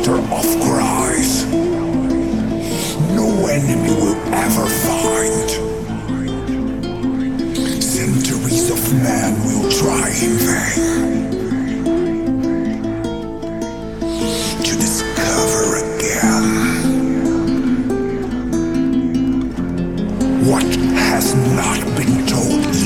nectar of Christ. No enemy will ever find. Centuries of man will try in vain to discover again what has not been told yet.